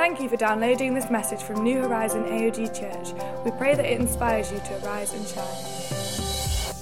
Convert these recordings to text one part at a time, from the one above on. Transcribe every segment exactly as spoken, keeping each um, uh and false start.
Thank you for downloading this message from New Horizon A O G Church. We pray that it inspires you to arise and shine.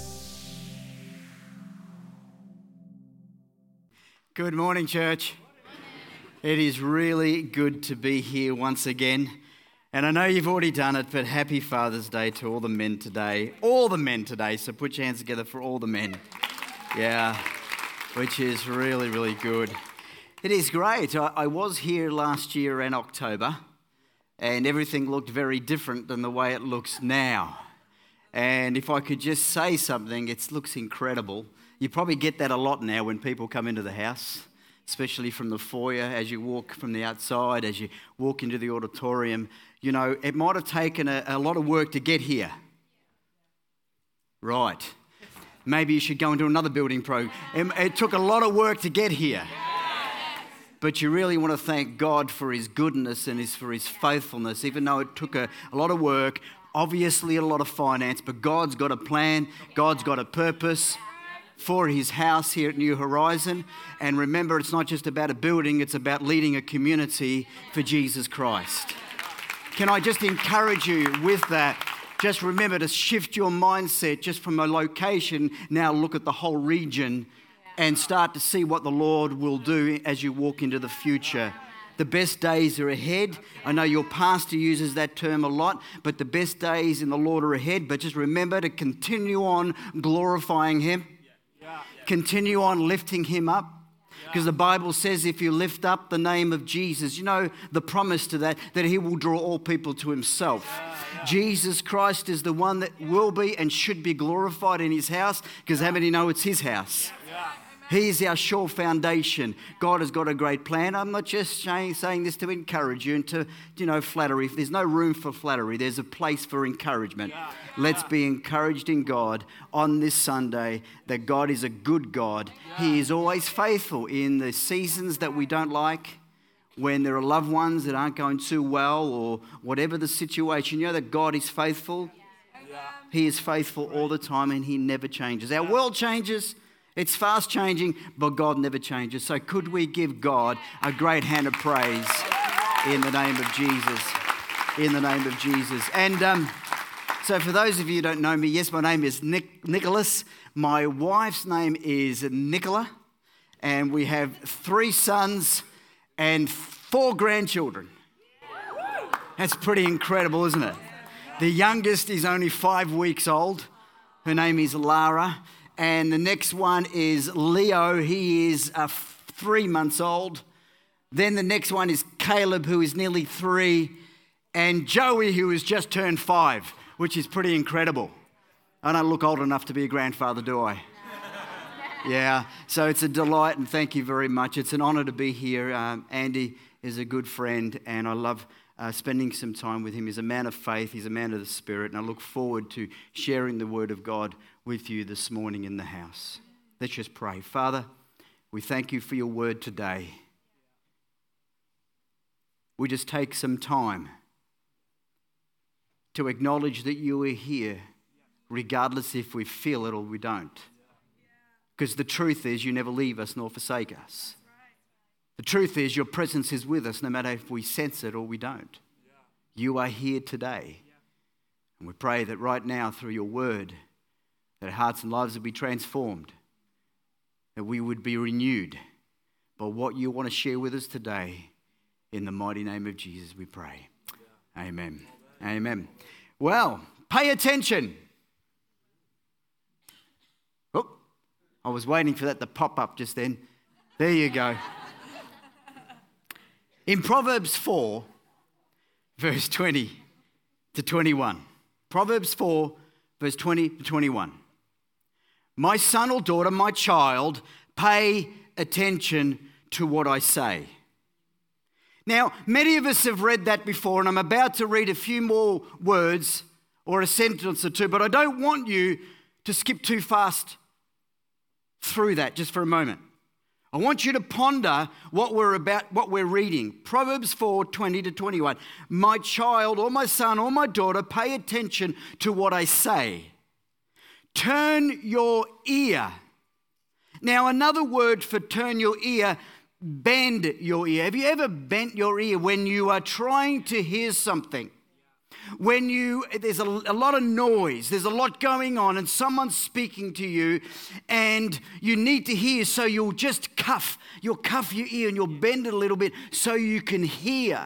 Good morning, church. It is really good to be here once again. And I know you've already done it, but happy Father's Day to all the men today. All the men today, so put your hands together for all the men. Yeah, which is really, really good. It is great. I, I was here last year in October, and everything looked very different than the way it looks now. And if I could just say something, it looks incredible. You probably get that a lot now when people come into the house, especially from the foyer, as you walk from the outside, as you walk into the auditorium. You know, it might have taken a, a lot of work to get here. Right. Maybe you should go into another building program. It, it took a lot of work to get here. But you really want to thank God for His goodness and his, for His faithfulness, even though it took a, a lot of work, obviously a lot of finance, but God's got a plan, God's got a purpose for His house here at New Horizon. And remember, it's not just about a building, it's about leading a community for Jesus Christ. Can I just encourage you with that? Just remember to shift your mindset just from a location, now look at the whole region and start to see what the Lord will do as you walk into the future. The best days are ahead. I know your pastor uses that term a lot, but the best days in the Lord are ahead. But just remember to continue on glorifying Him. Continue on lifting Him up. Because the Bible says if you lift up the name of Jesus, you know the promise to that, that He will draw all people to Himself. Jesus Christ is the one that will be and should be glorified in His house, because how many know it's His house? He is our sure foundation. God has got a great plan. I'm not just saying, saying this to encourage you and to, you know, flattery. There's no room for flattery. There's a place for encouragement. Yeah, yeah. Let's be encouraged in God on this Sunday that God is a good God. Yeah. He is always faithful in the seasons that we don't like, when there are loved ones that aren't going too well or whatever the situation. You know that God is faithful. Yeah. He is faithful all the time and He never changes. Our world changes. It's fast changing, but God never changes. So could we give God a great hand of praise in the name of Jesus? In the name of Jesus. And um, so for those of you who don't know me, yes, my name is Nick, Nicholas. My wife's name is Nicola. And we have three sons and four grandchildren. That's pretty incredible, isn't it? The youngest is only five weeks old. Her name is Lara. And the next one is Leo. He is uh, three months old. Then the next one is Caleb, who is nearly three. And Joey, who has just turned five, which is pretty incredible. I don't look old enough to be a grandfather, do I? Yeah, so it's a delight and thank you very much. It's an honour to be here. Um, Andy is a good friend and I love uh, spending some time with him. He's a man of faith, he's a man of the Spirit, and I look forward to sharing the Word of God with you this morning in the house. Let's just pray. Father, we thank you for your word today. We just take some time to acknowledge that you are here, regardless if we feel it or we don't. Because the truth is you never leave us nor forsake us. The truth is your presence is with us no matter if we sense it or we don't. You are here today. And we pray that right now through your word, that our hearts and lives would be transformed, that we would be renewed by what you want to share with us today. In the mighty name of Jesus we pray. Yeah. Amen. Amen. Amen. Well, pay attention. Oh, I was waiting for that to pop up just then. There you go. In Proverbs four, verse twenty to twenty-one. Proverbs four, verse twenty to twenty-one. My son or daughter, my child, pay attention to what I say. Now, many of us have read that before, and I'm about to read a few more words or a sentence or two, but I don't want you to skip too fast through that just for a moment. I want you to ponder what we're about, what we're reading. Proverbs four, twenty to twenty-one. My child or my son or my daughter, pay attention to what I say. Turn your ear. Now, another word for turn your ear bend your ear. Have you ever bent your ear when you are trying to hear something? When you, there's a, a lot of noise, there's a lot going on, and someone's speaking to you, and you need to hear, so you'll just cuff, you'll cuff your ear and you'll bend it a little bit so you can hear.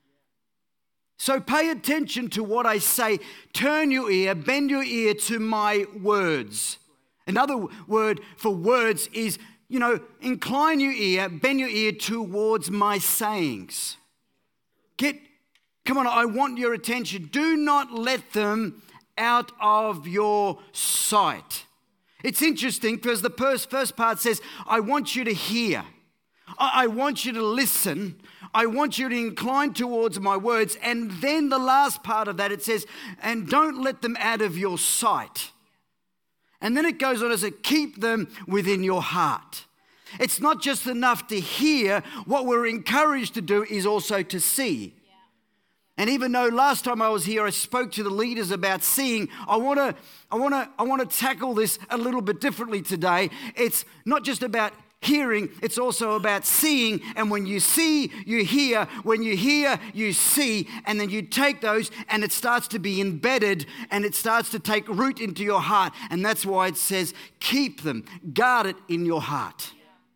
So pay attention to what I say. Turn your ear, bend your ear to my words. Another word for words is, you know, incline your ear, bend your ear towards my sayings. Get Come on, I want your attention. Do not let them out of your sight. It's interesting because the first part says, I want you to hear. I want you to listen. I want you to incline towards my words. And then the last part of that, it says, and don't let them out of your sight. And then it goes on as a keep them within your heart. It's not just enough to hear. What we're encouraged to do is also to see. And even though last time I was here, I spoke to the leaders about seeing, I want to, I want to, I want to tackle this a little bit differently today. It's not just about hearing, it's also about seeing. And when you see, you hear. When you hear, you see. And then you take those and it starts to be embedded and it starts to take root into your heart. And that's why it says, keep them, guard it in your heart.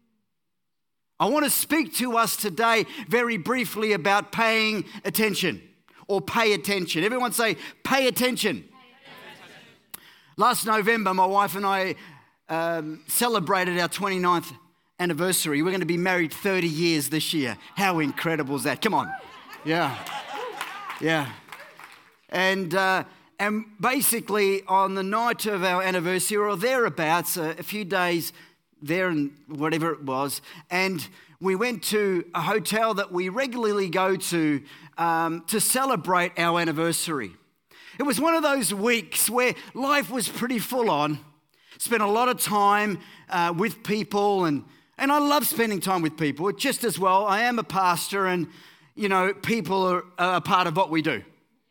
I want to speak to us today very briefly about paying attention or pay attention. Everyone say, pay attention. Pay attention. Last November, my wife and I um, celebrated our twenty-ninth anniversary. We're going to be married thirty years this year. How incredible is that? Come on. Yeah. Yeah. And uh, and basically on the night of our anniversary or thereabouts, uh, a few days there and whatever it was, and we went to a hotel that we regularly go to um, to celebrate our anniversary. It was one of those weeks where life was pretty full on. Spent a lot of time uh, with people, and and I love spending time with people. Just as well, I am a pastor, and you know, people are, are a part of what we do.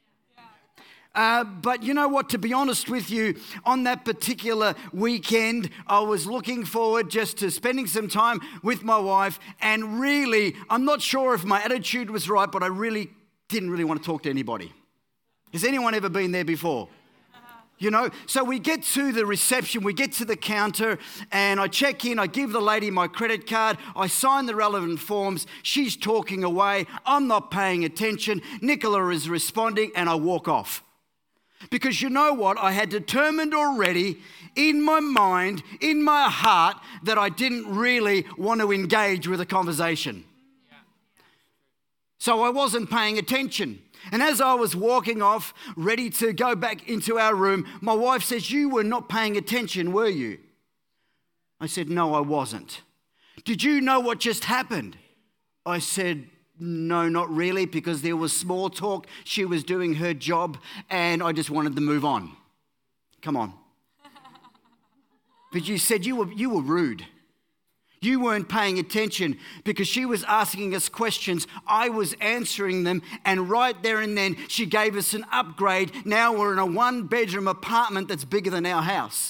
Uh, but you know what, to be honest with you, on that particular weekend, I was looking forward just to spending some time with my wife. And really, I'm not sure if my attitude was right, but I really didn't really want to talk to anybody. Has anyone ever been there before? You know, so we get to the reception, we get to the counter, and I check in, I give the lady my credit card, I sign the relevant forms, she's talking away, I'm not paying attention, Nicola is responding, and I walk off. Because you know what? I had determined already in my mind, in my heart, that I didn't really want to engage with a conversation. So I wasn't paying attention. And as I was walking off, ready to go back into our room, my wife says, you were not paying attention, were you? I said, no, I wasn't. Did you know what just happened? I said, no, not really, because there was small talk. She was doing her job, and I just wanted to move on. Come on. But you said you were you were rude. You weren't paying attention because she was asking us questions. I was answering them, and right there and then, she gave us an upgrade. Now we're in a one-bedroom apartment that's bigger than our house.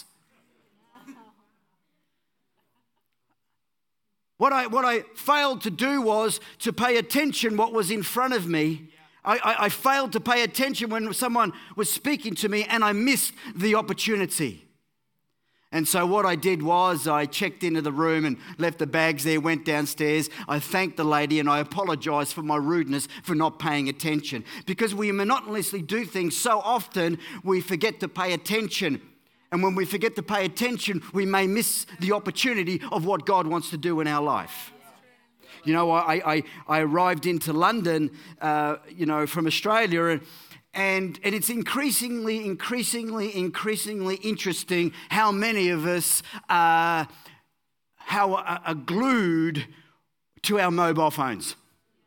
What I what I failed to do was to pay attention what was in front of me. I, I, I failed to pay attention when someone was speaking to me, and I missed the opportunity. And so what I did was I checked into the room and left the bags there, went downstairs. I thanked the lady and I apologized for my rudeness for not paying attention. Because we monotonously do things so often, we forget to pay attention. And when we forget to pay attention, we may miss the opportunity of what God wants to do in our life. You know, I I, I arrived into London, uh, you know, from Australia, and, and and it's increasingly, increasingly, increasingly interesting how many of us uh, how are, are glued to our mobile phones.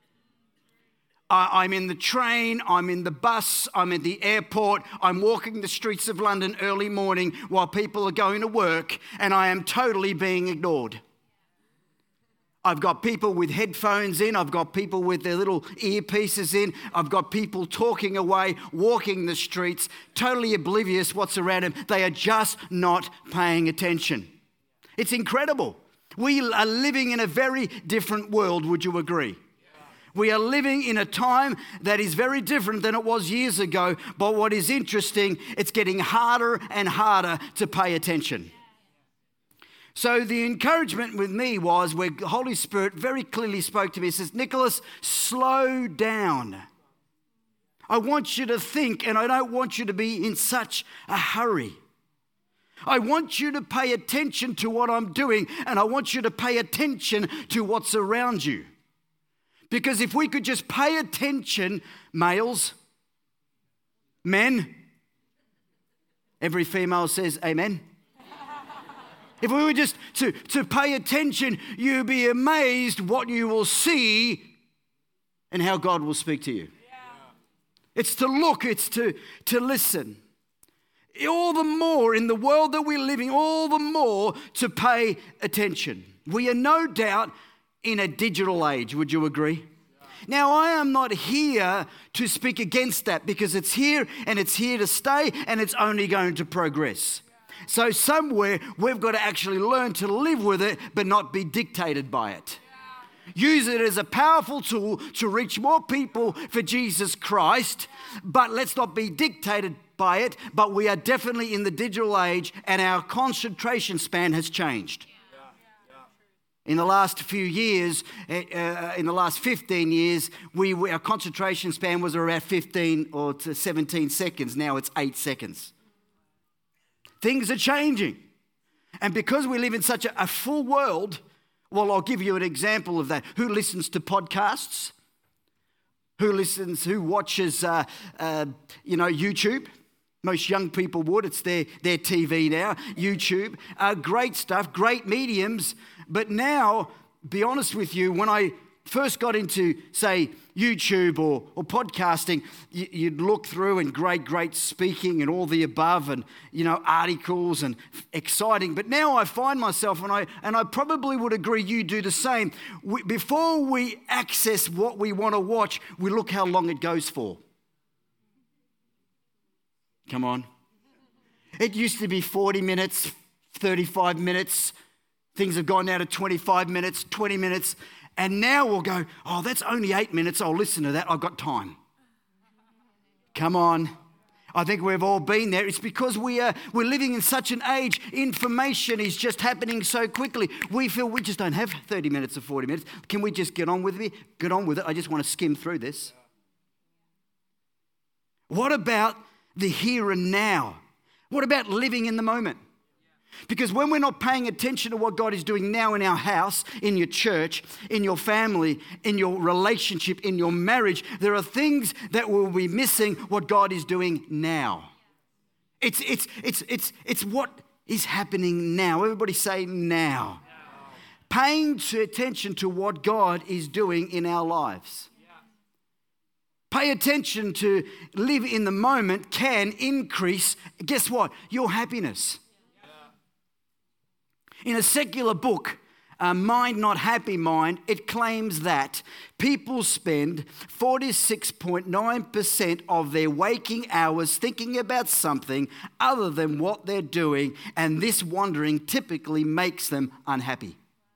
I'm in the train, I'm in the bus, I'm at the airport, I'm walking the streets of London early morning while people are going to work, and I am totally being ignored. I've got people with headphones in, I've got people with their little earpieces in, I've got people talking away, walking the streets, totally oblivious what's around them. They are just not paying attention. It's incredible. We are living in a very different world, would you agree? We are living in a time that is very different than it was years ago. But what is interesting, it's getting harder and harder to pay attention. So the encouragement with me was where the Holy Spirit very clearly spoke to me. He says, Nicholas, slow down. I want you to think, and I don't want you to be in such a hurry. I want you to pay attention to what I'm doing, and I want you to pay attention to what's around you. Because if we could just pay attention, males, men, every female says amen. If we were just to, to pay attention, you'll be amazed what you will see and how God will speak to you. Yeah. It's to look, it's to, to listen. All the more in the world that we're living, all the more to pay attention. We are no doubt in a digital age, would you agree? Yeah. Now, I am not here to speak against that because it's here and it's here to stay and it's only going to progress. Yeah. So somewhere we've got to actually learn to live with it but not be dictated by it. Yeah. Use it as a powerful tool to reach more people for Jesus Christ, but let's not be dictated by it. But we are definitely in the digital age and our concentration span has changed. In the last few years, uh, in the last fifteen years, we, we our concentration span was around fifteen or to seventeen seconds. Now it's eight seconds. Things are changing. And because we live in such a, a full world, well, I'll give you an example of that. Who listens to podcasts? Who listens, who watches, uh, uh, you know, YouTube? Most young people would. It's their, their T V now, YouTube. Uh, great stuff, great mediums. But now, be honest with you, when I first got into, say, YouTube or, or podcasting, you, you'd look through and great, great speaking and all the above and, you know, articles and exciting. But now I find myself, and I and I probably would agree you do the same, we, before we access what we want to watch, we look how long it goes for. Come on. It used to be forty minutes, thirty-five minutes. Things have gone now to twenty-five minutes, twenty minutes. And now we'll go, oh, that's only eight minutes. I'll listen to that. I've got time. Come on. I think we've all been there. It's because we are, we're living in such an age. Information is just happening so quickly. We feel we just don't have thirty minutes or forty minutes. Can we just get on with it? Get on with it. I just want to skim through this. What about the here and now? What about living in the moment? Because when we're not paying attention to what God is doing now in our house, in your church, in your family, in your relationship, in your marriage, there are things that will be missing what God is doing now. It's it's it's it's it's what is happening now. Everybody say now. Paying attention to what God is doing in our lives. Pay attention to live in the moment can increase, guess what? Your happiness. In a secular book, uh, Mind Not Happy Mind, it claims that people spend forty-six point nine percent of their waking hours thinking about something other than what they're doing, and this wandering typically makes them unhappy.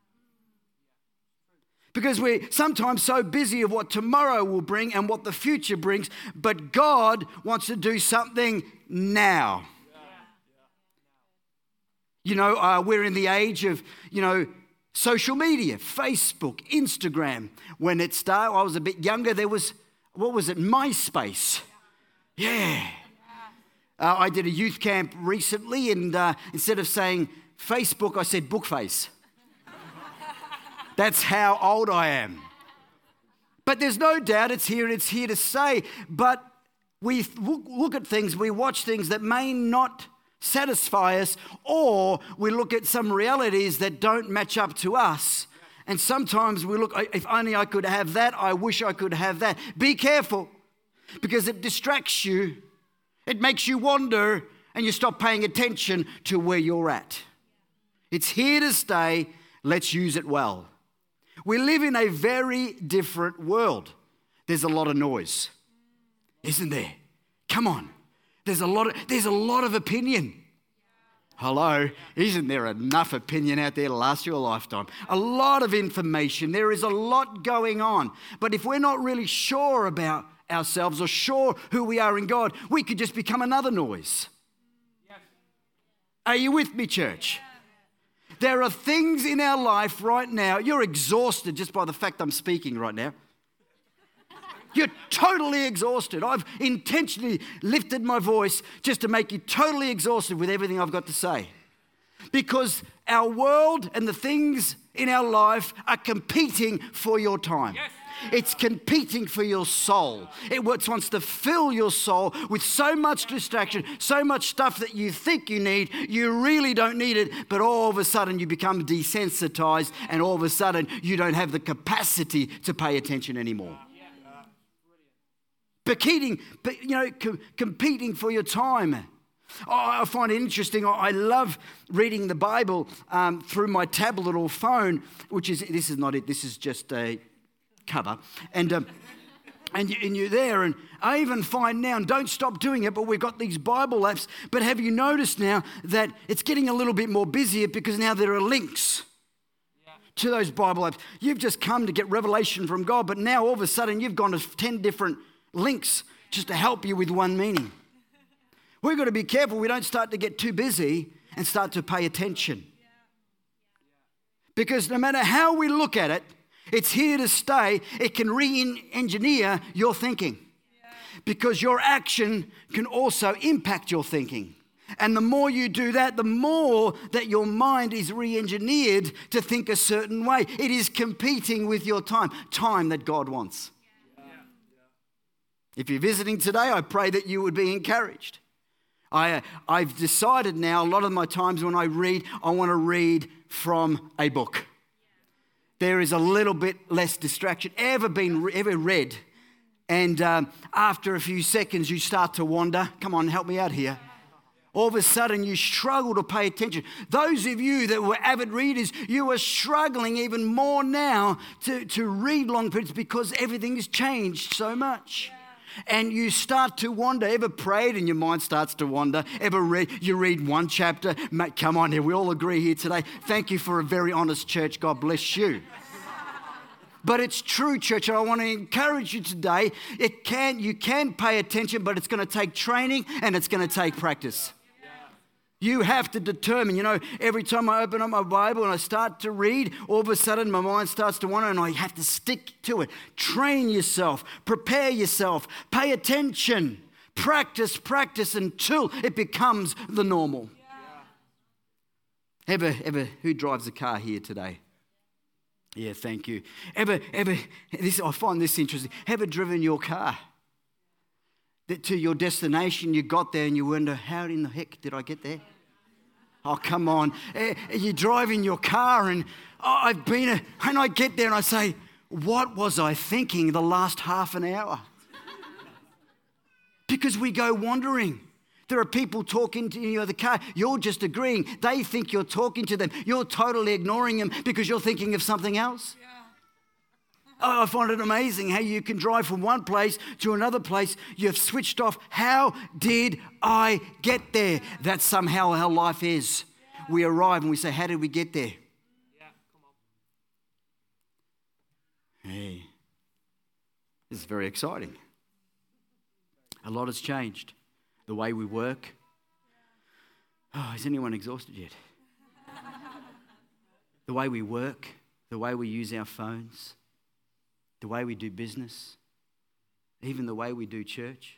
Because we're sometimes so busy of what tomorrow will bring and what the future brings, but God wants to do something now. You know, uh, we're in the age of, you know, social media, Facebook, Instagram. When it started, I was a bit younger, there was, what was it, MySpace. Yeah. Uh, I did a youth camp recently, and uh, instead of saying Facebook, I said Bookface. That's how old I am. But there's no doubt it's here and it's here to stay. But we look at things, we watch things that may not satisfy us, or we look at some realities that don't match up to us. And sometimes we look, if only I could have that, I wish I could have that. Be careful, because it distracts you. It makes you wander, and you stop paying attention to where you're at. It's here to stay. Let's use it well. We live in a very different world. There's a lot of noise, isn't there? Come on. There's a lot of, there's a lot of opinion. Hello, isn't there enough opinion out there to last you a lifetime? A lot of information. There is a lot going on. But if we're not really sure about ourselves or sure who we are in God, we could just become another noise. Yes. Are you with me, church? Yeah. There are things in our life right now. You're exhausted just by the fact I'm speaking right now. You're totally exhausted. I've intentionally lifted my voice just to make you totally exhausted with everything I've got to say. Because our world and the things in our life are competing for your time. Yes. It's competing for your soul. It wants to fill your soul with so much distraction, so much stuff that you think you need. You really don't need it, but all of a sudden you become desensitized and all of a sudden you don't have the capacity to pay attention anymore. Competing, you know, co- competing for your time. Oh, I find it interesting. I love reading the Bible um, through my tablet or phone, which is, this is not it, this is just a cover. And, um, and, you, and you're there, and I even find now, and don't stop doing it, but we've got these Bible apps, but have you noticed now that it's getting a little bit more busier because now there are links to those Bible apps. You've just come to get revelation from God, but now all of a sudden you've gone to ten different links just to help you with one meaning. We've got to be careful we don't start to get too busy and start to pay attention. Because no matter how we look at it, it's here to stay. It can re-engineer your thinking. Because your action can also impact your thinking. And the more you do that, the more that your mind is re-engineered to think a certain way. It is competing with your time, time that God wants. If you're visiting today, I pray that you would be encouraged. I, I've decided now, a lot of my times when I read, I want to read from a book. There is a little bit less distraction. Ever been ever read? And um, after a few seconds, you start to wander. Come on, help me out here. All of a sudden, you struggle to pay attention. Those of you that were avid readers, you are struggling even more now to, to read long periods because everything has changed so much. And you start to wander. Ever prayed and your mind starts to wander? Ever read? You read one chapter. Mate, come on here. We all agree here today. Thank you for a very honest church. God bless you. But it's true, church. I want to encourage you today. It can, you can pay attention, but it's going to take training and it's going to take practice. You have to determine, you know, every time I open up my Bible and I start to read, all of a sudden my mind starts to wander and I have to stick to it. Train yourself, prepare yourself, pay attention, practice, practice until it becomes the normal. Yeah. Ever, ever, who drives a car here today? Yeah, thank you. Ever, ever, this I find this interesting. Ever driven your car that to your destination, you got there and you wonder, how in the heck did I get there? Oh, come on. You're driving your car and oh, I've been, a, and I get there and I say, what was I thinking the last half an hour? Because we go wandering. There are people talking to you in the car. You're just agreeing. They think you're talking to them. You're totally ignoring them because you're thinking of something else. Yeah. Oh, I find it amazing how you can drive from one place to another place. You've switched off. How did I get there? That's somehow how life is. Yeah. We arrive and we say, how did we get there? Yeah, come on. Hey, this is very exciting. A lot has changed. The way we work. Oh, is anyone exhausted yet? The way we work, the way we use our phones, the way we do business, even the way we do church,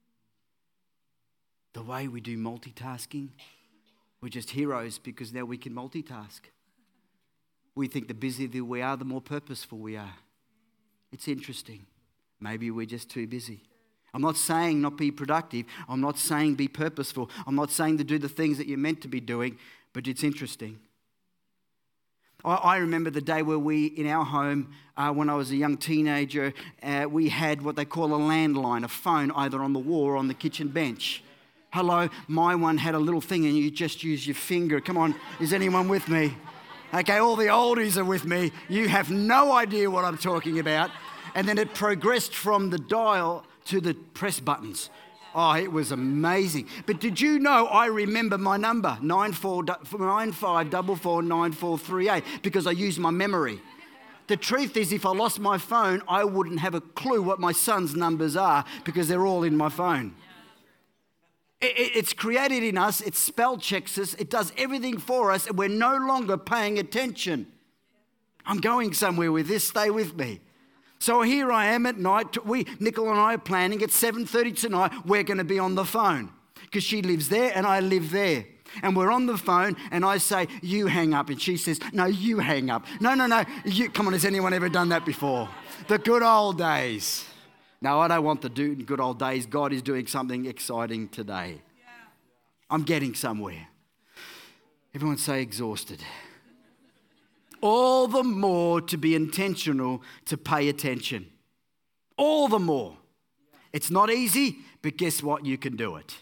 the way we do multitasking. We're just heroes because now we can multitask. We think the busier we are, the more purposeful we are. It's interesting. Maybe we're just too busy. I'm not saying not be productive. I'm not saying be purposeful. I'm not saying to do the things that you're meant to be doing, but it's interesting. I, I remember the day where we, in our home, uh, when I was a young teenager, uh, we had what they call a landline, a phone, either on the wall or on the kitchen bench. Hello, my one had a little thing and you just use your finger. Come on, is anyone with me? Okay, all the oldies are with me. You have no idea what I'm talking about. And then it progressed from the dial to the press buttons. Oh, it was amazing. But did you know I remember my number, nine four nine five four four nine four three eight, because I used my memory. The truth is, if I lost my phone, I wouldn't have a clue what my son's numbers are because they're all in my phone. It, it, it's created in us, it spell checks us, it does everything for us, and we're no longer paying attention. I'm going somewhere with this, stay with me. So here I am at night. We, Nicole and I are planning at seven thirty tonight, we're going to be on the phone because she lives there and I live there. And we're on the phone and I say, you hang up. And she says, no, you hang up. No, no, no. You, come on, has anyone ever done that before? The good old days. No, I don't want the do, good old days. God is doing something exciting today. I'm getting somewhere. Everyone say exhausted. All the more to be intentional to pay attention. All the more. It's not easy, but guess what? You can do it.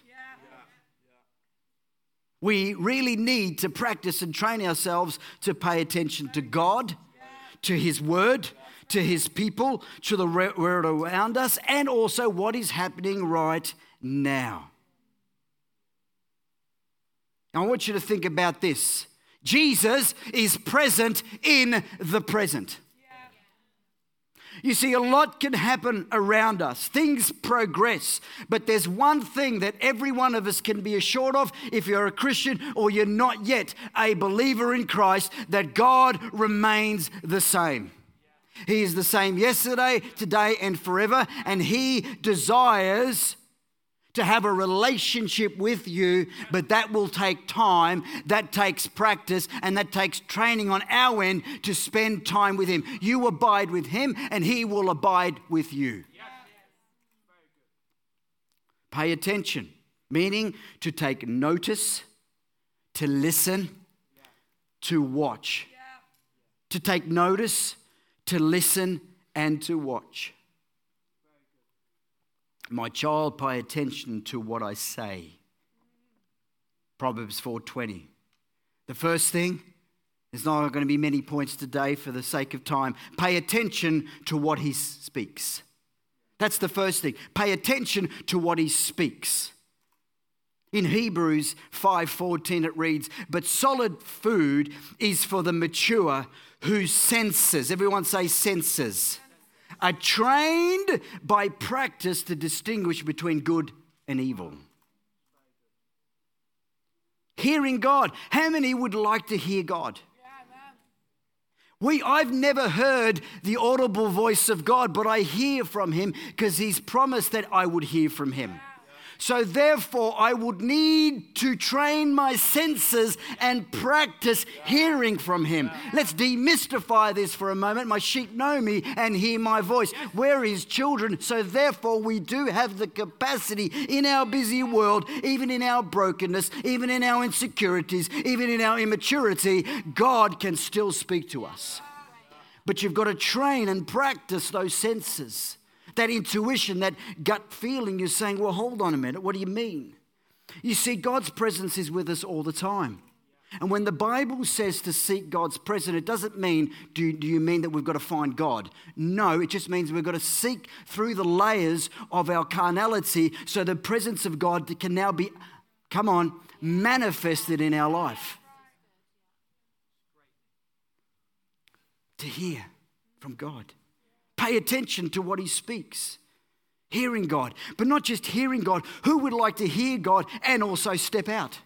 We really need to practice and train ourselves to pay attention to God, to His Word, to His people, to the world around us, and also what is happening right now. I want you to think about this. Jesus is present in the present. You see, a lot can happen around us. Things progress. But there's one thing that every one of us can be assured of if you're a Christian or you're not yet a believer in Christ, that God remains the same. He is the same yesterday, today, and forever. And He desires to have a relationship with you, but that will take time, that takes practice, and that takes training on our end to spend time with Him. You abide with Him, and He will abide with you. Pay attention, meaning to take notice, to listen, to watch. To take notice, to listen, and to watch. My child, pay attention to what I say. Proverbs four twenty. The first thing, there's not going to be many points today for the sake of time. Pay attention to what He speaks. That's the first thing. Pay attention to what He speaks. In Hebrews five fourteen it reads, but solid food is for the mature whose senses, everyone say senses, are trained by practice to distinguish between good and evil. Hearing God. How many would like to hear God? We, I've never heard the audible voice of God, but I hear from Him because He's promised that I would hear from Him. So therefore, I would need to train my senses and practice hearing from Him. Let's demystify this for a moment. My sheep know me and hear my voice. We're His children, so therefore we do have the capacity in our busy world, even in our brokenness, even in our insecurities, even in our immaturity, God can still speak to us. But you've got to train and practice those senses. That intuition, that gut feeling, you're saying, well, hold on a minute, what do you mean? You see, God's presence is with us all the time. And when the Bible says to seek God's presence, it doesn't mean, do, do you mean that we've got to find God? No, it just means we've got to seek through the layers of our carnality so the presence of God can now be, come on, manifested in our life. To hear from God. Pay attention to what He speaks. Hearing God. But not just hearing God. Who would like to hear God and also step out?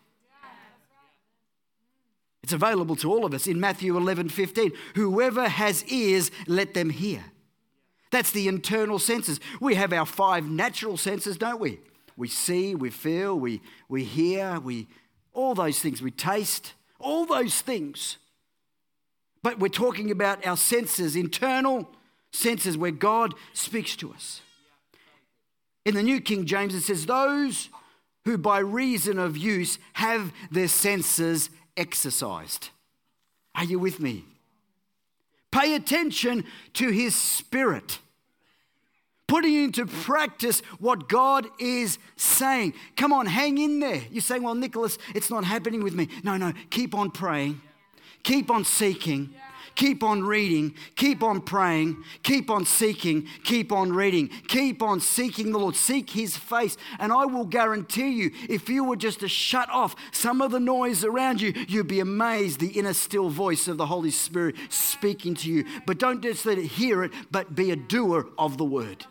It's available to all of us in Matthew eleven fifteen. Whoever has ears, let them hear. That's the internal senses. We have our five natural senses, don't we? We see, we feel, we, we hear, we all those things. We taste, all those things. But we're talking about our senses, internal senses where God speaks to us. In the New King James, it says, those who by reason of use have their senses exercised. Are you with me? Pay attention to His Spirit. Putting into practice what God is saying. Come on, hang in there. You're saying, well, Nicholas, it's not happening with me. No, no, keep on praying. Keep on seeking. Keep on reading, keep on praying, keep on seeking, keep on reading, keep on seeking the Lord. Seek his face. And I will guarantee you, if you were just to shut off some of the noise around you, you'd be amazed the inner still voice of the Holy Spirit speaking to you. But don't just let it hear it, but be a doer of the word.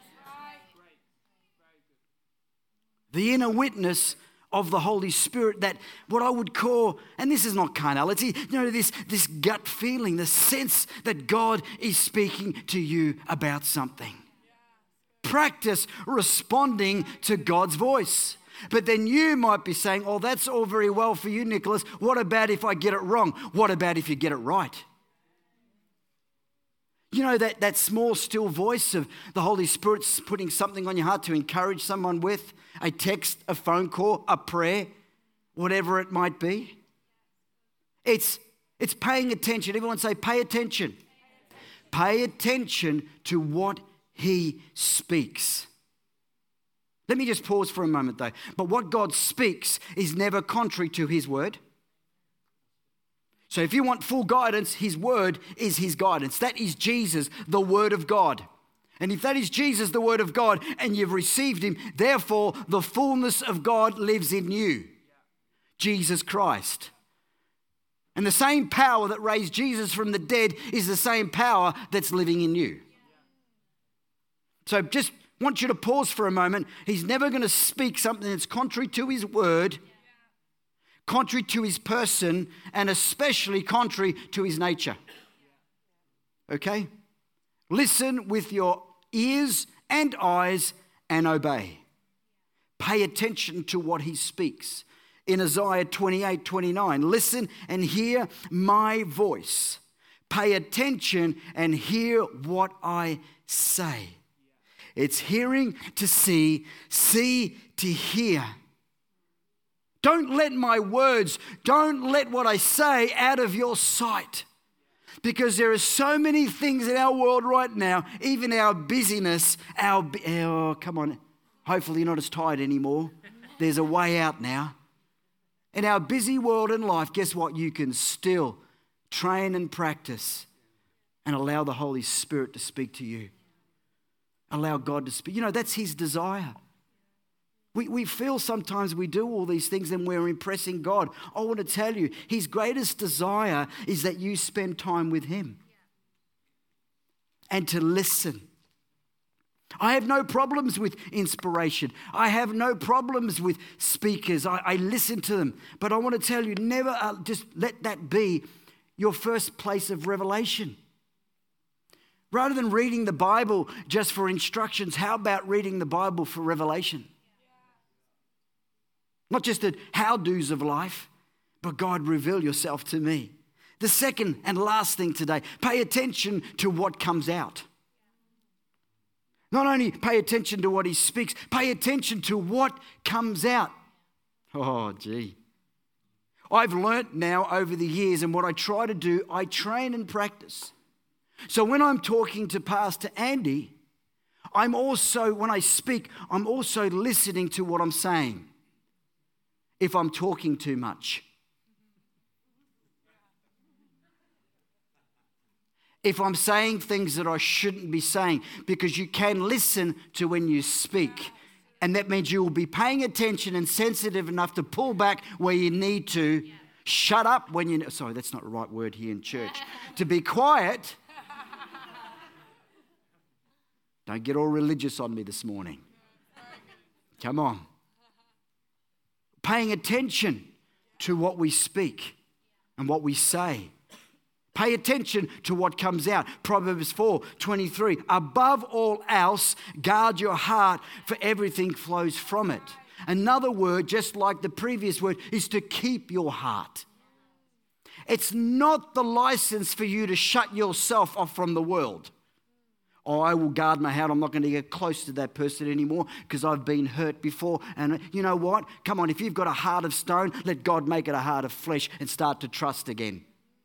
The inner witness of the Holy Spirit, that what I would call, and this is not carnality, you know, this, this gut feeling, the sense that God is speaking to you about something. Practice responding to God's voice. But then you might be saying, oh, that's all very well for you, Nicholas. What about if I get it wrong? What about if you get it right? You know, that, that small, still voice of the Holy Spirit putting something on your heart to encourage someone with, a text, a phone call, a prayer, whatever it might be. It's, it's paying attention. Everyone say, pay attention. Pay attention to what he speaks. Let me just pause for a moment though. But what God speaks is never contrary to his word. So if you want full guidance, his word is his guidance. That is Jesus, the word of God. And if that is Jesus, the word of God, and you've received him, therefore the fullness of God lives in you. Jesus Christ. And the same power that raised Jesus from the dead is the same power that's living in you. So just want you to pause for a moment. He's never going to speak something that's contrary to his word, contrary to his person, and especially contrary to his nature. Okay? Listen with your ears and eyes and obey. Pay attention to what he speaks. In Isaiah twenty-eight twenty-nine, listen and hear my voice. Pay attention and hear what I say. It's hearing to see, see to hear. Don't let my words, don't let what I say out of your sight. Because there are so many things in our world right now, even our busyness, our, oh, come on, hopefully you're not as tired anymore. There's a way out now. In our busy world and life, guess what? You can still train and practice and allow the Holy Spirit to speak to you. Allow God to speak. You know, that's his desire. We, we feel sometimes we do all these things and we're impressing God. I want to tell you, his greatest desire is that you spend time with him and to listen. I have no problems with inspiration. I have no problems with speakers. I, I listen to them. But I want to tell you, never uh, just let that be your first place of revelation. Rather than reading the Bible just for instructions, how about reading the Bible for revelation? Not just the how-dos of life, but God, reveal yourself to me. The second and last thing today, pay attention to what comes out. Not only pay attention to what he speaks, pay attention to what comes out. Oh, gee. I've learnt now over the years, and what I try to do, I train and practice. So when I'm talking to Pastor Andy, I'm also, when I speak, I'm also listening to what I'm saying. If I'm talking too much. If I'm saying things that I shouldn't be saying, because you can listen to when you speak. And that means you will be paying attention and sensitive enough to pull back where you need to. Shut up when you, sorry, that's not the right word here in church. To be quiet. Don't get all religious on me this morning. Come on. Paying attention to what we speak and what we say. Pay attention to what comes out. Proverbs four twenty-three. Above all else, guard your heart, for everything flows from it. Another word, just like the previous word, is to keep your heart. It's not the license for you to shut yourself off from the world. Oh, I will guard my heart. I'm not going to get close to that person anymore because I've been hurt before. And you know what? Come on, if you've got a heart of stone, let God make it a heart of flesh and start to trust again.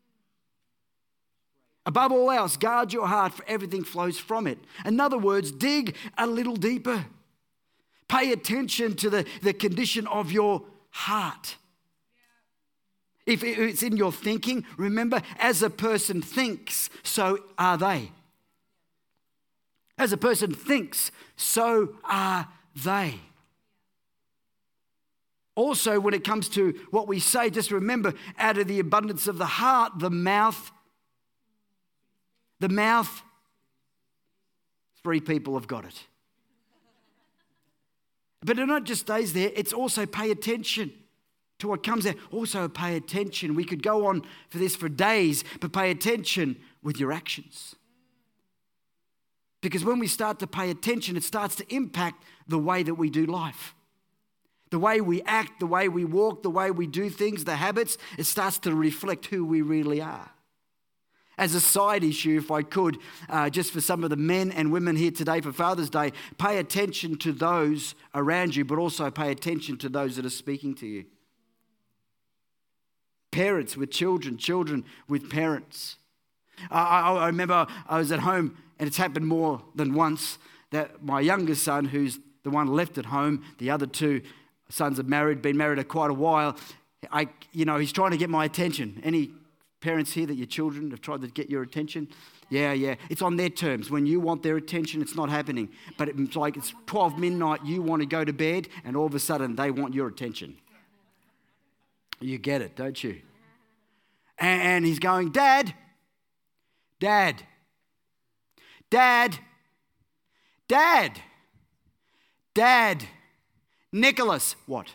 Above all else, guard your heart, for everything flows from it. In other words, dig a little deeper. Pay attention to the, the condition of your heart. If it's in your thinking, remember, as a person thinks, so are they. As a person thinks, so are they. Also, when it comes to what we say, just remember, out of the abundance of the heart, the mouth, the mouth, three people have got it. But it not just stays there, it's also pay attention to what comes out. Also pay attention. We could go on for this for days, but pay attention with your actions. Because when we start to pay attention, it starts to impact the way that we do life. The way we act, the way we walk, the way we do things, the habits, it starts to reflect who we really are. As a side issue, if I could, uh, just for some of the men and women here today for Father's Day, pay attention to those around you, but also pay attention to those that are speaking to you. Parents with children, children with parents. I, I, I remember I was at home, and it's happened more than once, that my youngest son, who's the one left at home, the other two sons are married, been married a quite a while. I, you know, he's trying to get my attention. Any parents here that your children have tried to get your attention? Yeah, yeah. It's on their terms. When you want their attention, it's not happening. But it's like it's twelve midnight, you want to go to bed, and all of a sudden they want your attention. You get it, don't you? And he's going, Dad, Dad, Dad, Dad, Dad, Nicholas, what?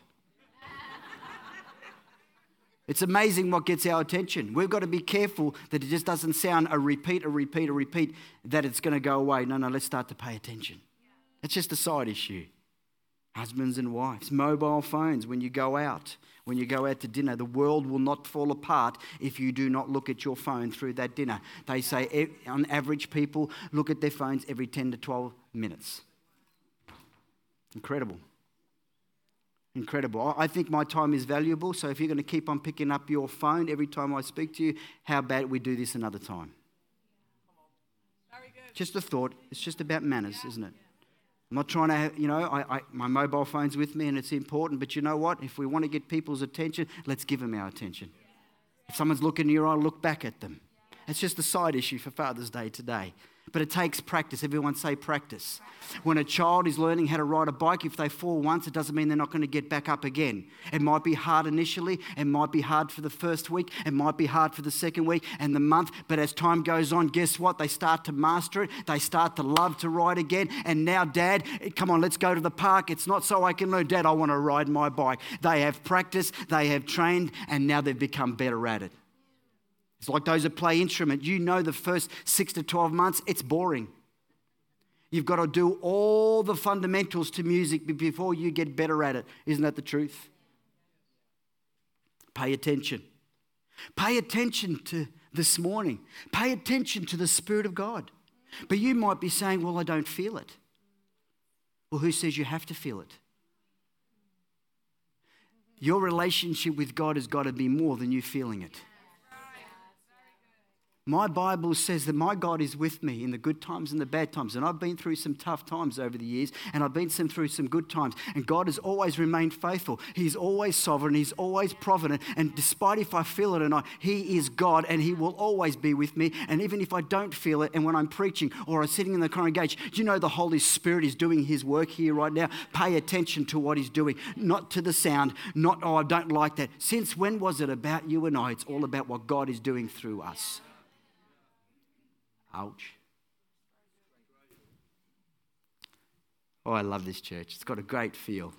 It's amazing what gets our attention. We've got to be careful that it just doesn't sound a repeat, a repeat, a repeat, that it's going to go away. No, no, let's start to pay attention. It's just a side issue. Husbands and wives, mobile phones when you go out, when you go out to dinner. The world will not fall apart if you do not look at your phone through that dinner. They say on average people look at their phones every ten to twelve minutes. Incredible. Incredible. I think my time is valuable, so if you're going to keep on picking up your phone every time I speak to you, how about we do this another time? Very good. Just a thought. It's just about manners, isn't it? I'm not trying to, have, you know, I, I, my mobile phone's with me and it's important, but you know what? If we want to get people's attention, let's give them our attention. If someone's looking in your eye, look back at them. It's just a side issue for Father's Day today. But it takes practice. Everyone say practice. When a child is learning how to ride a bike, if they fall once, it doesn't mean they're not going to get back up again. It might be hard initially. It might be hard for the first week. It might be hard for the second week and the month. But as time goes on, guess what? They start to master it. They start to love to ride again. And now, Dad, come on, let's go to the park. It's not so I can learn. Dad, I want to ride my bike. They have practiced. They have trained. And now they've become better at it. It's like those that play instrument. You know the first six to twelve months, it's boring. You've got to do all the fundamentals to music before you get better at it. Isn't that the truth? Pay attention. Pay attention to this morning. Pay attention to the Spirit of God. But you might be saying, well, I don't feel it. Well, who says you have to feel it? Your relationship with God has got to be more than you feeling it. My Bible says that my God is with me in the good times and the bad times. And I've been through some tough times over the years, and I've been through some good times. And God has always remained faithful. He's always sovereign. He's always provident. And despite if I feel it or not, He is God, and He will always be with me. And even if I don't feel it, and when I'm preaching or I'm sitting in the congregation, do you know the Holy Spirit is doing His work here right now? Pay attention to what He's doing, not to the sound, not, oh, I don't like that. Since when was it about you and I? It's all about what God is doing through us. Ouch. Oh, I love this church. It's got a great feel.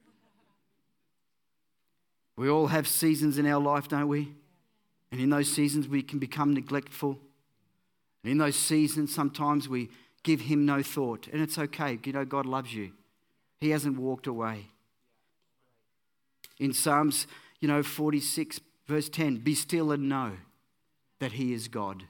We all have seasons in our life, don't we? And in those seasons we can become neglectful. And in those seasons sometimes we give Him no thought. And it's okay. You know, God loves you. He hasn't walked away. In Psalms, you know, forty-six verse ten, be still and know that He is God.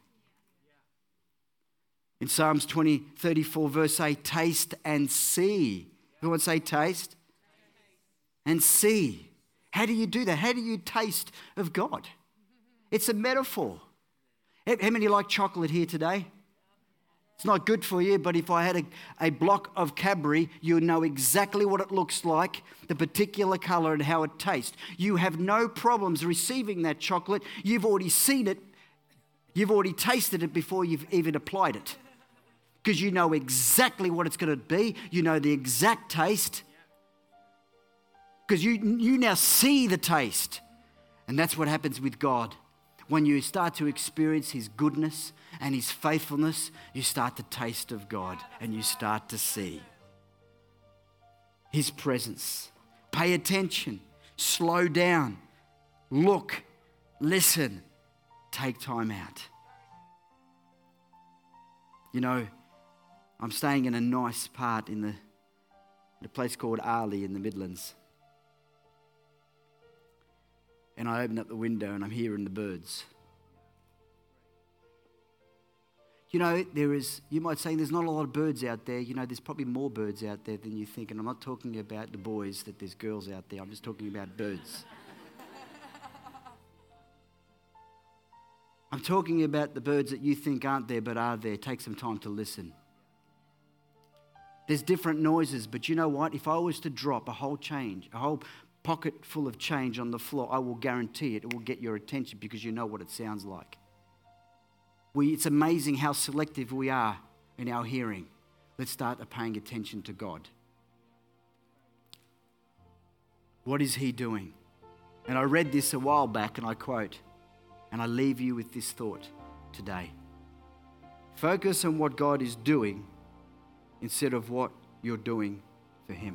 In Psalms twenty, thirty-four, verse eight, taste and see. Everyone say taste and see. How do you do that? How do you taste of God? It's a metaphor. How many like chocolate here today? It's not good for you, but if I had a, a block of Cadbury, you would know exactly what it looks like, the particular colour and how it tastes. You have no problems receiving that chocolate. You've already seen it. You've already tasted it before you've even applied it. Because you know exactly what it's going to be. You know the exact taste. Because you, you now see the taste. And that's what happens with God. When you start to experience His goodness and His faithfulness, you start to taste of God and you start to see His presence. Pay attention, slow down, look, listen, take time out. You know, I'm staying in a nice part in the in a place called Arley in the Midlands. And I open up the window and I'm hearing the birds. You know, there is, you might say there's not a lot of birds out there. You know, there's probably more birds out there than you think. And I'm not talking about the boys, that there's girls out there. I'm just talking about birds. I'm talking about the birds that you think aren't there but are there. Take some time to listen. There's different noises, but you know what? If I was to drop a whole change, a whole pocket full of change on the floor, I will guarantee it, it will get your attention because you know what it sounds like. We, it's amazing how selective we are in our hearing. Let's start paying attention to God. What is He doing? And I read this a while back and I quote, and I leave you with this thought today. Focus on what God is doing instead of what you're doing for Him.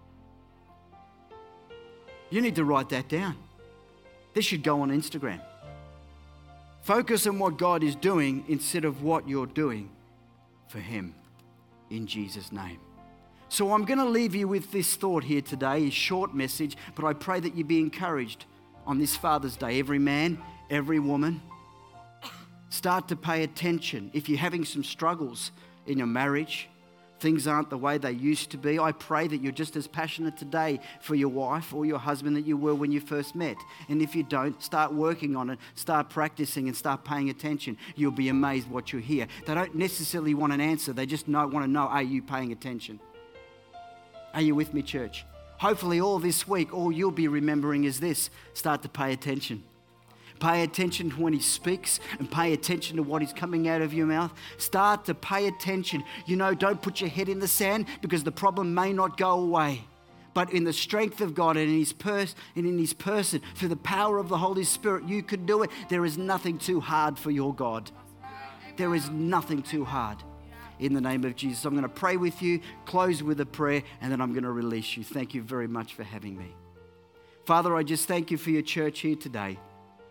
You need to write that down. This should go on Instagram. Focus on what God is doing instead of what you're doing for Him, in Jesus' name. So I'm going to leave you with this thought here today, a short message, but I pray that you be encouraged on this Father's Day. Every man, every woman, start to pay attention. If you're having some struggles in your marriage, things aren't the way they used to be, I pray that you're just as passionate today for your wife or your husband that you were when you first met. And if you don't, start working on it, start practicing and start paying attention. You'll be amazed what you hear. They don't necessarily want an answer. They just know, want to know, are you paying attention? Are you with me, church? Hopefully all this week, all you'll be remembering is this. Start to pay attention. Pay attention to when He speaks and pay attention to what is coming out of your mouth. Start to pay attention. You know, don't put your head in the sand because the problem may not go away. But in the strength of God and in His, pers- and in His person, through the power of the Holy Spirit, you can do it. There is nothing too hard for your God. There is nothing too hard. In the name of Jesus, I'm going to pray with you, close with a prayer, and then I'm going to release you. Thank you very much for having me. Father, I just thank you for your church here today.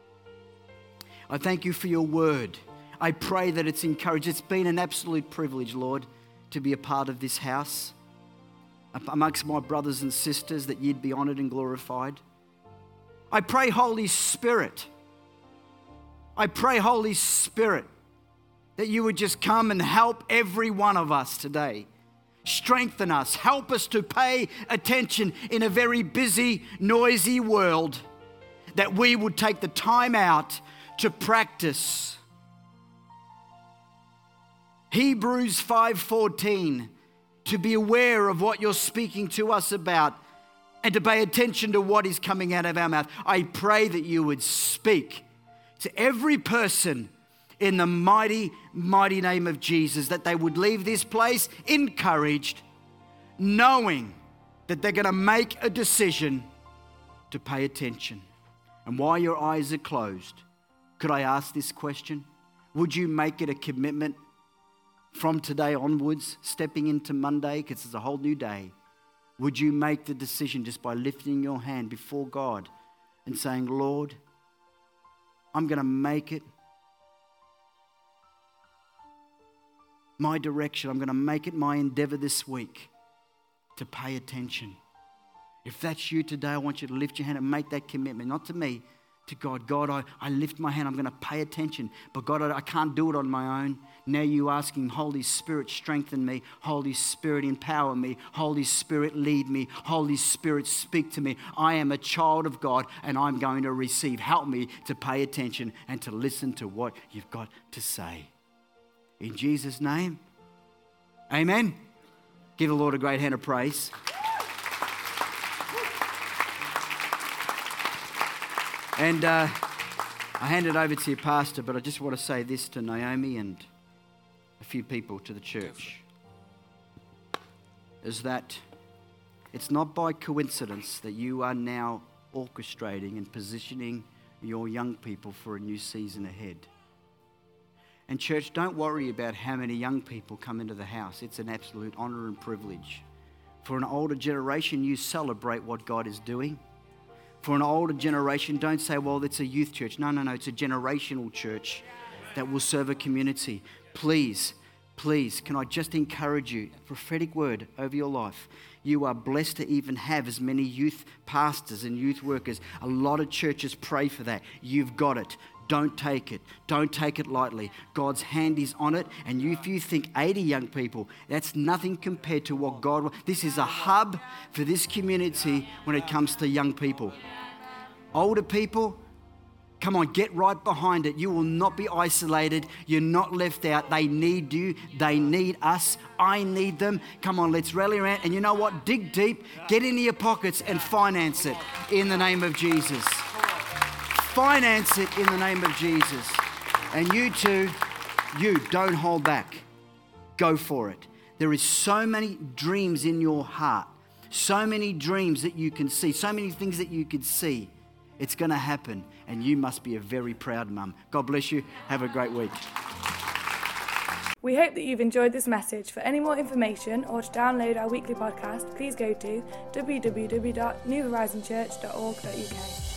I thank you for your word. I pray that it's encouraged. It's been an absolute privilege, Lord, to be a part of this house. Amongst my brothers and sisters, that you'd be honoured and glorified. I pray, Holy Spirit, I pray, Holy Spirit, that you would just come and help every one of us today. Strengthen us. Help us to pay attention in a very busy, noisy world, that we would take the time out to practice. Hebrews five fourteen, to be aware of what you're speaking to us about and to pay attention to what is coming out of our mouth. I pray that you would speak to every person in the mighty, mighty name of Jesus, that they would leave this place encouraged, knowing that they're going to make a decision to pay attention. And while your eyes are closed, could I ask this question? Would you make it a commitment from today onwards, stepping into Monday, because it's a whole new day? Would you make the decision just by lifting your hand before God and saying, Lord, I'm going to make it my direction. I'm going to make it my endeavor this week to pay attention. If that's you today, I want you to lift your hand and make that commitment, not to me, to God. God, I, I lift my hand. I'm going to pay attention. But God, I, I can't do it on my own. Now you asking, Holy Spirit, strengthen me. Holy Spirit, empower me. Holy Spirit, lead me. Holy Spirit, speak to me. I am a child of God and I'm going to receive. Help me to pay attention and to listen to what you've got to say. In Jesus' name, Amen? Give the Lord a great hand of praise. And uh, I hand it over to your pastor, but I just want to say this to Naomi and a few people to the church, is that it's not by coincidence that you are now orchestrating and positioning your young people for a new season ahead. And church, don't worry about how many young people come into the house. It's an absolute honour and privilege. For an older generation, you celebrate what God is doing. For an older generation, don't say, well, it's a youth church. No, no, no, it's a generational church that will serve a community. Please, please, can I just encourage you, a prophetic word over your life. You are blessed to even have as many youth pastors and youth workers. A lot of churches pray for that. You've got it. Don't take it. Don't take it lightly. God's hand is on it. And you, if you think eighty young people, that's nothing compared to what God wants. This is a hub for this community when it comes to young people. Older people, come on, get right behind it. You will not be isolated. You're not left out. They need you. They need us. I need them. Come on, let's rally around. And you know what? Dig deep. Get into your pockets and finance it in the name of Jesus. Finance it in the name of Jesus. And you too, you don't hold back. Go for it. There is so many dreams in your heart. So many dreams that you can see. So many things that you could see. It's going to happen, and you must be a very proud mum. God bless you. Have a great week. We hope that you've enjoyed this message. For any more information or to download our weekly podcast, please go to w w w dot new horizon church dot org dot u k.